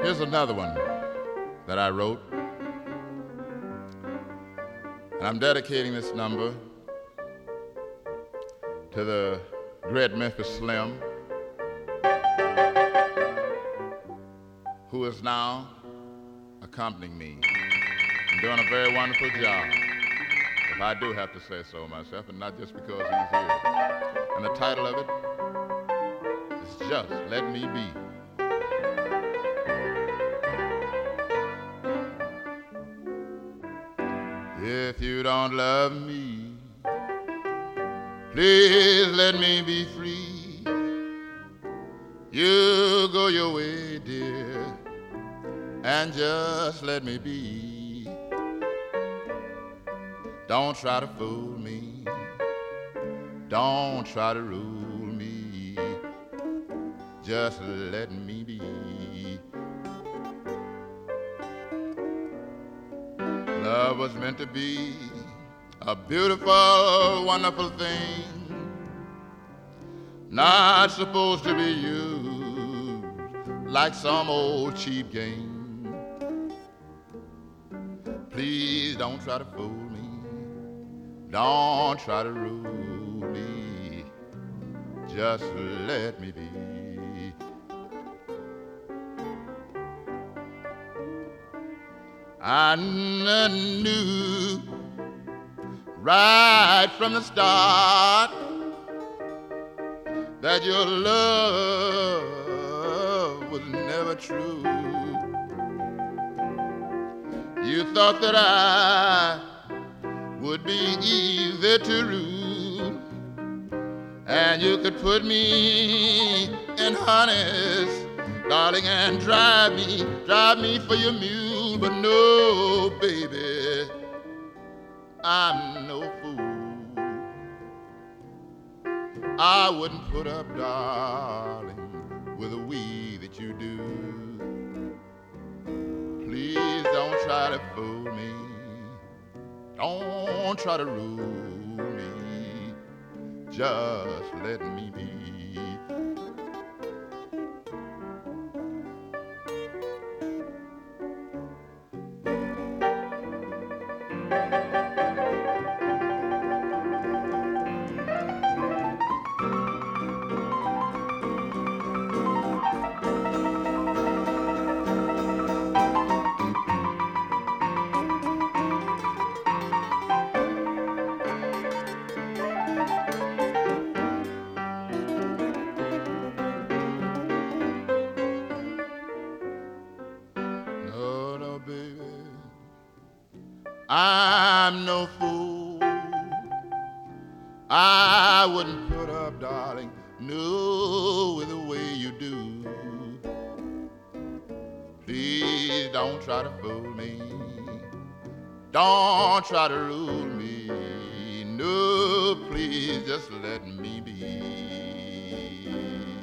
Here's another one that I wrote, and I'm dedicating this number to the great Memphis Slim, who is now accompanying me and doing a very wonderful job, if I do have to say so myself, and not just because he's here. And the title of it is Just Let Me Be. If you don't love me, please let me be free. You go your way, dear, and just let me be. Don't try to fool me. Don't try to rule me. Just let me be. Love was meant to be a beautiful, wonderful thing, not supposed to be used like some old cheap game. Please don't try to fool me. Don't try to rule me. Just let me be. I knew right from the start that your love was never true. You thought that I would be easy to rule, and you could put me in harness, darling, and drive me for your mule. But no, baby, I'm no fool. I wouldn't put up, darling, with a way that you do. Please don't try to fool me. Don't try to rule me. Just let me be. I'm no fool. I wouldn't put up, darling, no, with the way you do. Please don't try to fool me. Don't try to rule me. No, please just let me be.